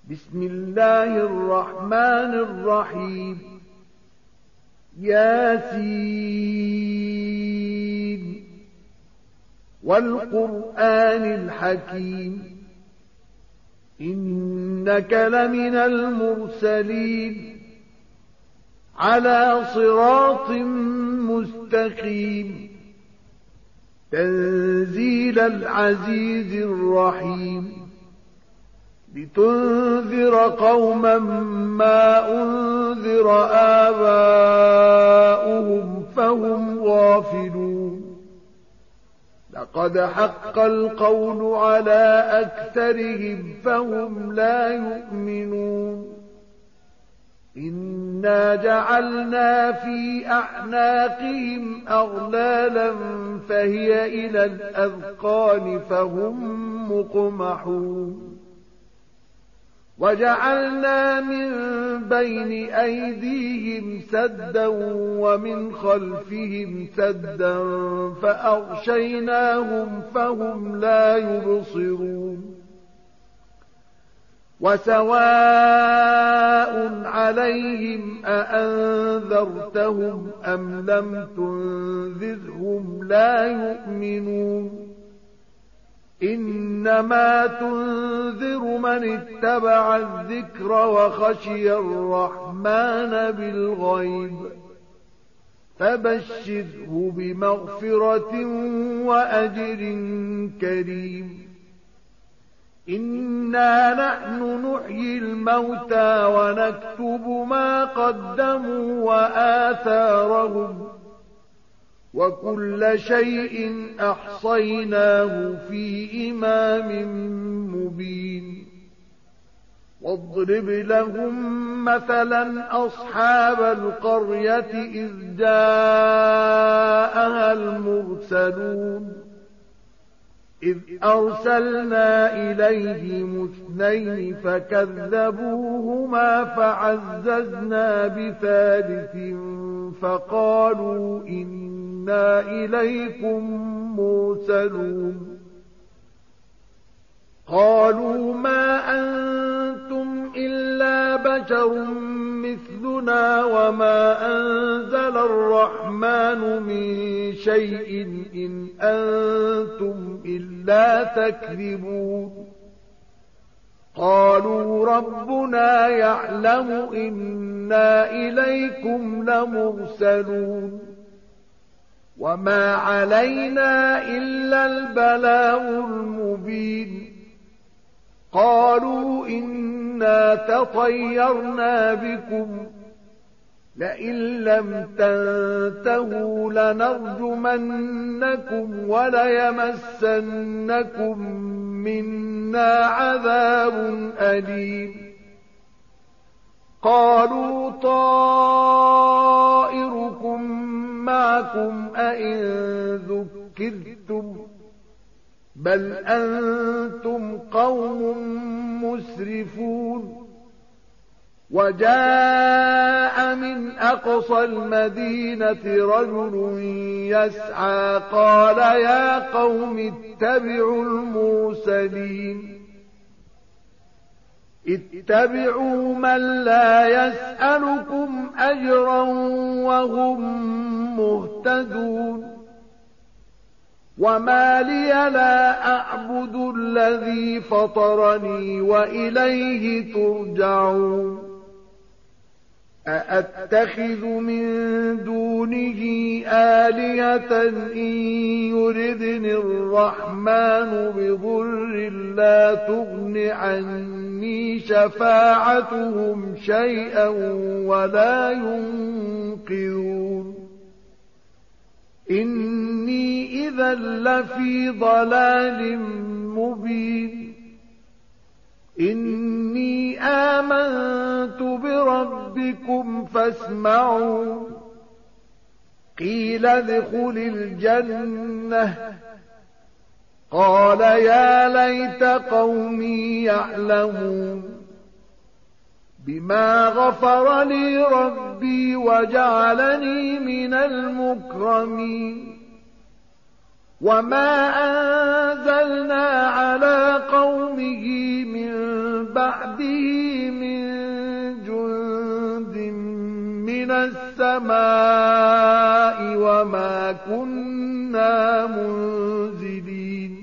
بسم الله الرحمن الرحيم ياسين والقرآن الحكيم إنك لمن المرسلين على صراط مستقيم تنزيل العزيز الرحيم لتنذر قوما ما أنذر آباؤهم فهم غافلون لقد حق القول على أكثرهم فهم لا يؤمنون إنا جعلنا في أعناقهم أغلالا فهي إلى الأذقان فهم مقمحون وجعلنا من بين أيديهم سدا ومن خلفهم سدا فأغشيناهم فهم لا يبصرون وسواء عليهم أأنذرتهم أم لم تنذرهم لا يؤمنون إنما تنذر من اتبع الذكر وخشي الرحمن بالغيب فبشره بمغفرة وأجر كريم إنا نحن نحيي الموتى ونكتب ما قدموا وآثارهم وكل شيء أحصيناه في إمام مبين واضرب لهم مثلا أصحاب القرية إذ جاءها المرسلون إذ أرسلنا إليهم اثنين فكذبوهما فعززنا بثالث فقالوا إنا إليكم مرسلون قالوا ما أنتم إلا بشر مثلنا وما أنزل الرحمن من شيء إن أنتم إلا تكذبون قالوا ربنا يعلم إنا إليكم لمرسلون وما علينا إلا البلاغ المبين قالوا إنا تطيرنا بكم لئن لم تنتهوا لنرجمنكم وليمسنكم منا عذاب أليم قالوا طائركم معكم أئن ذكرتم بل أنتم قوم مسرفون وجاء من أقصى المدينة رجل يسعى قال يا قوم اتبعوا المرسلين اتبعوا من لا يسألكم أجرا وهم مهتدون وما لي لا أعبد الذي فطرني وإليه ترجعون أأتخذ من دونه آلهة إن يردني الرحمن بضر لا تغن عني شفاعتهم شيئا ولا ينقذون إني إذا لفي ضلال مبين إني آمنت بربكم فاسمعون قيل ادخل الجنة قال يا ليت قومي يعلمون بما غفر لي ربي وجعلني من المكرمين وما أنزلنا على قومه من بعده من جند من السماء وما كنا منزلين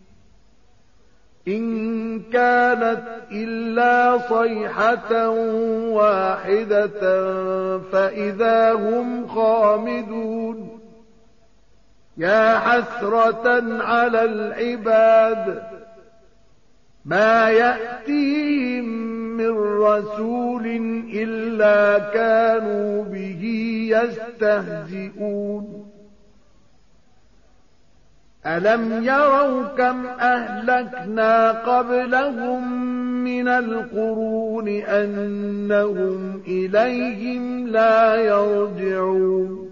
إن كانت إلا صيحة واحدة فإذا هم خامدون يا حسرة على العباد ما يأتيهم من رسول إلا كانوا به يستهزئون ألم يروا كم أهلكنا قبلهم من القرون أنهم إليهم لا يرجعون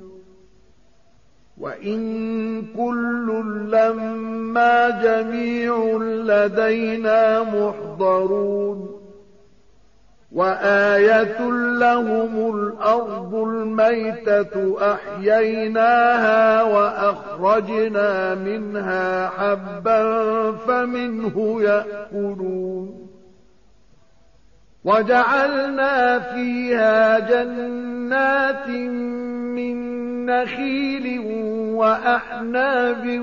وإن كل لما جميع لدينا محضرون وآية لهم الأرض الميتة أحييناها وأخرجنا منها حبا فمنه يأكلون وجعلنا فيها جنات من نخيل وأعناب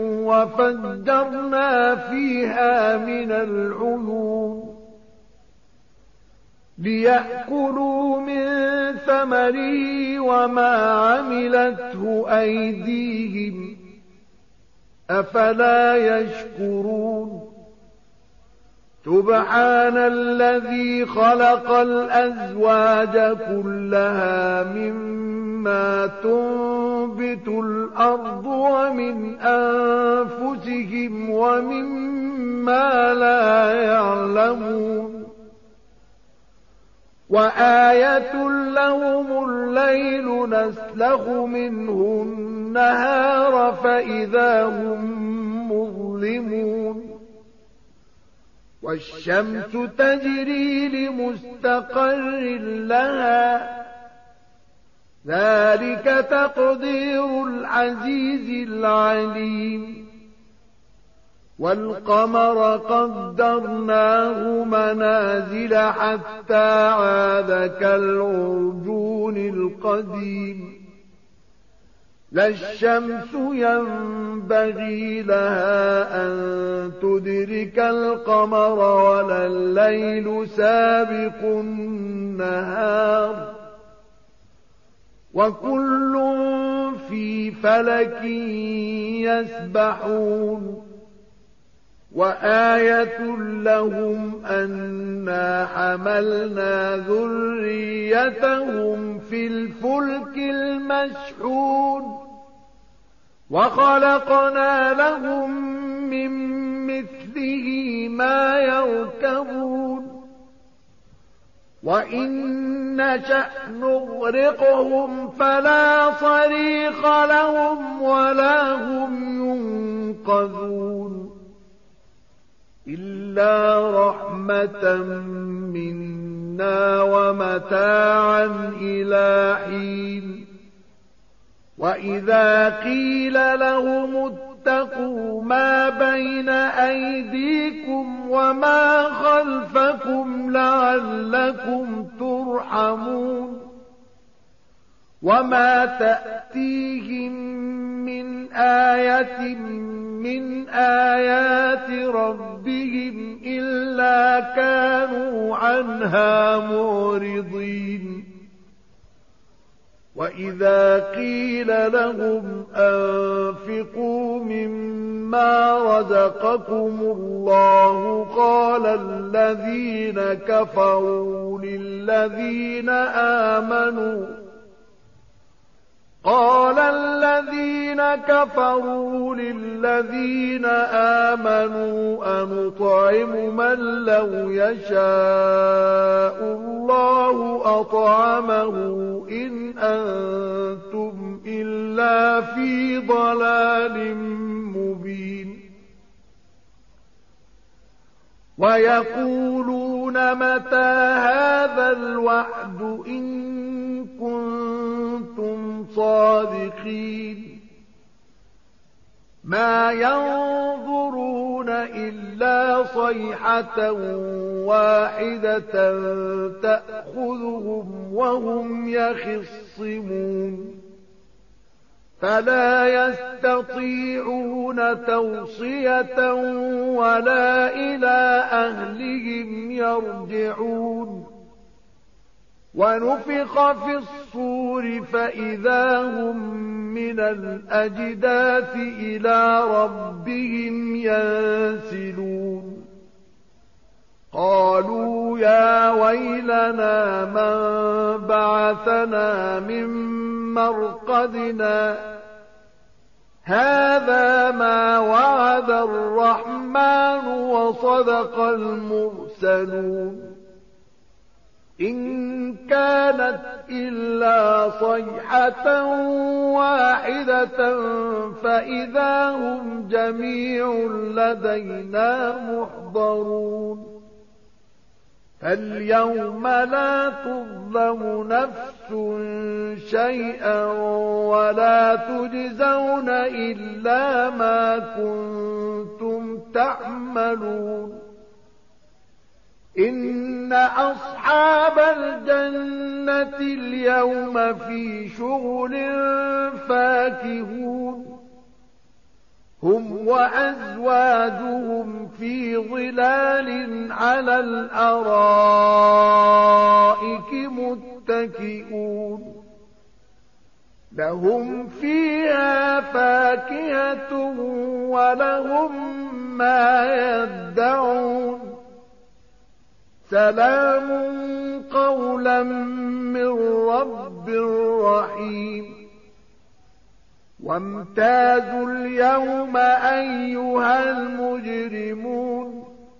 وفجرنا فيها من العيون ليأكلوا من ثمره وما عملته أيديهم أفلا يشكرون سبحان الذي خلق الأزواج كلها مما تنبت الأرض ومن أنفسهم ومما لا يعلمون وآية لهم الليل نسلخ منه النهار فإذا هم مظلمون والشمس تجري لمستقر لها ذلك تقدير العزيز العليم والقمر قدرناه منازل حتى عاد كالعرجون القديم لا الشمس ينبغي لها أن تدرك القمر ولا الليل سابق النهار وكل في فلك يسبحون وآية لهم أنا حملنا ذريتهم في الفلك المشحون وخلقنا لهم من مثله ما يركبون وإن نشأ نغرقهم فلا صريخ لهم ولا هم ينقذون إلا رحمة منا ومتاعا إلى حين وإذا قيل لهم اتقوا ما بين أيديكم وما خلفكم لعلكم ترحمون وما تأتيهم من آية من آيات ربهم إلا كانوا عنها معرضين وإذا قيل لهم أنفقوا مما رزقكم الله قال الذين كفروا للذين آمنوا أنطعم من لو يشاء الله أطعمه إن أنتم إلا في ضلال مبين ويقولون متى هذا الوعد إن كنتم صادقين ما ينظرون إلا صيحة واحدة تأخذهم وهم يخصمون فلا يستطيعون توصية ولا إلى أهلهم يرجعون ونفخ في الصور فإذا هم من الأجداث إلى ربهم ينسلون قالوا يا ويلنا من بعثنا من مرقدنا هذا ما وعد الرحمن وصدق المرسلون إن كانت إلا صيحة واحدة فإذا هم جميع لدينا محضرون فاليوم لا تظلم نفس شيئا ولا تجزون إلا ما كنتم تعملون إن أصحاب الجنة اليوم في شغل فاكهون هم وأزواجهم في ظلال على الأرائك متكئون لهم فيها فاكهة ولهم ما يدعون سلام قولا من رب رحيم وامتازوا اليوم أيها المجرمون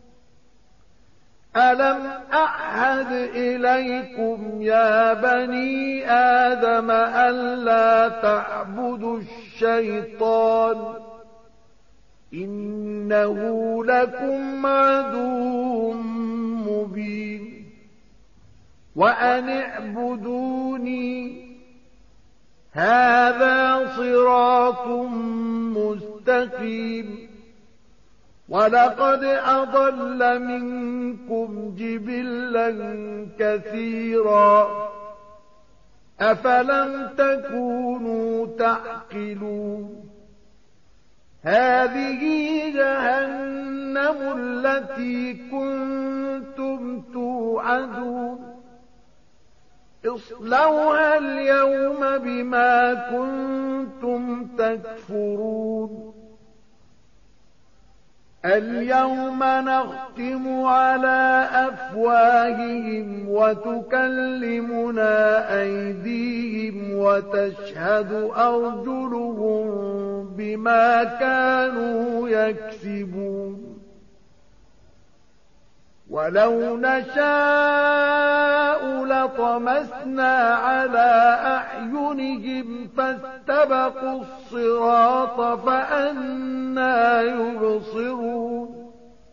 ألم أعهد إليكم يا بني آدم ألا تعبدوا الشيطان إنه لكم عدو مبين وأن اعبدوني هذا صراط مستقيم ولقد أضل منكم جبلا كثيرا أفلم تكونوا تعقلون هذه جهنم التي كنتم توعدون اصلوها اليوم بما كنتم تكفرون اليوم نختم على أفواههم وتكلمنا أيديهم وتشهد أرجلهم بما كانوا يكسبون ولو نشاء لطمسنا على أعينهم فاستبقوا الصراط فأنى يبصرون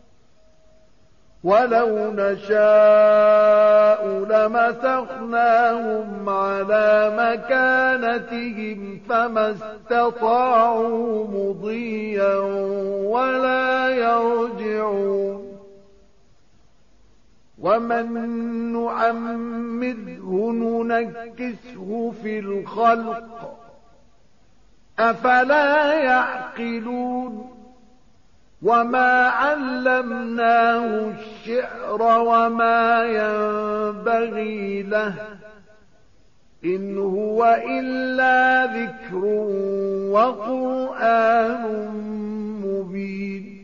ولو نشاء لمسخناهم على مكانتهم فما استطاعوا مضيا ولا يرجعون ومن نعمره ننكسه في الخلق أفلا يعقلون وما علمناه الشعر وما ينبغي له إن هو إلا ذكر وقرآن مبين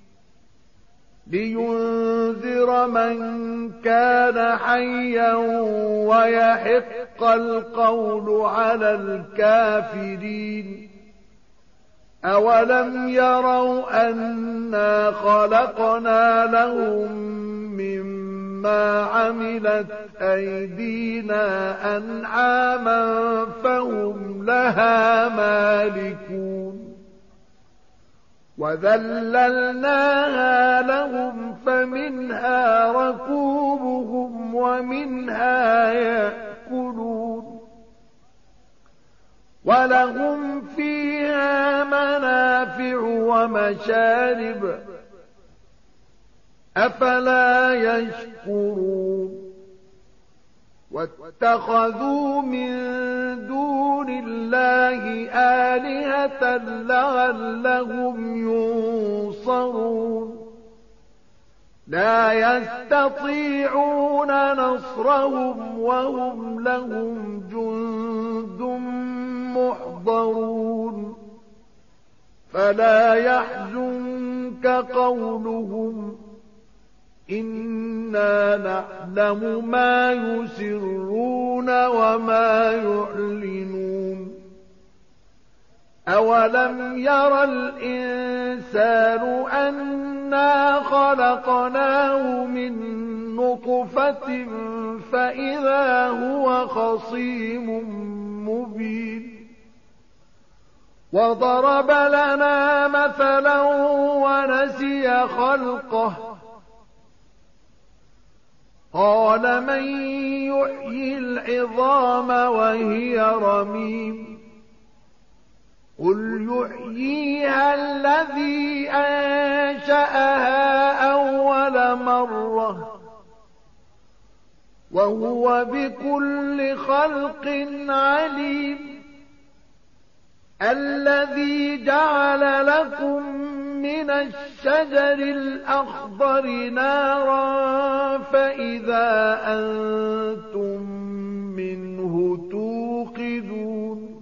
لينذر من كان حيا ويحق القول على الكافرين أولم يروا أنا خلقنا لهم مما عملت أيدينا أنعاما فهم لها مالكون وذللناها لهم فمنها ركوبهم ومنها يأكلون ولهم فيها منافع ومشارب أفلا يشكرون واتخذوا من دون الله آلهة لعلهم ينصرون لا يستطيعون نصرهم وهم لهم جند محضرون فلا يحزنك قولهم إنا نعلم ما يسرون وما يعلنون أولم ير الإنسان أنا خلقناه من نطفة فإذا هو خصيم مبين وضرب لنا مثلا ونسي خلقه قال من يحيي العظام وهي رميم قل يحييها الذي أنشأها أول مرة وهو بكل خلق عليم الذي جعل لكم من الشجر الأخضر نارا فإذا أنتم منه توقدون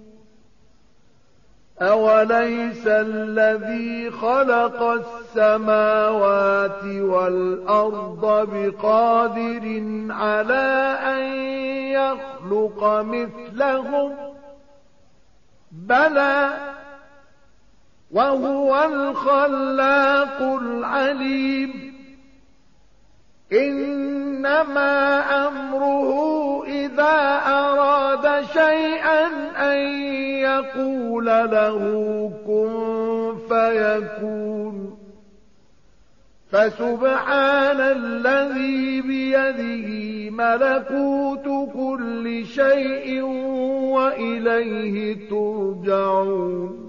أوليس الذي خلق السماوات والأرض بقادر على أن يخلق مثلهم بلى وهو الخلاق العليم إنما أمره إذا أراد شيئا أن يقول له كن فيكون فسبحان الذي بيده ملكوت كل شيء وإليه ترجعون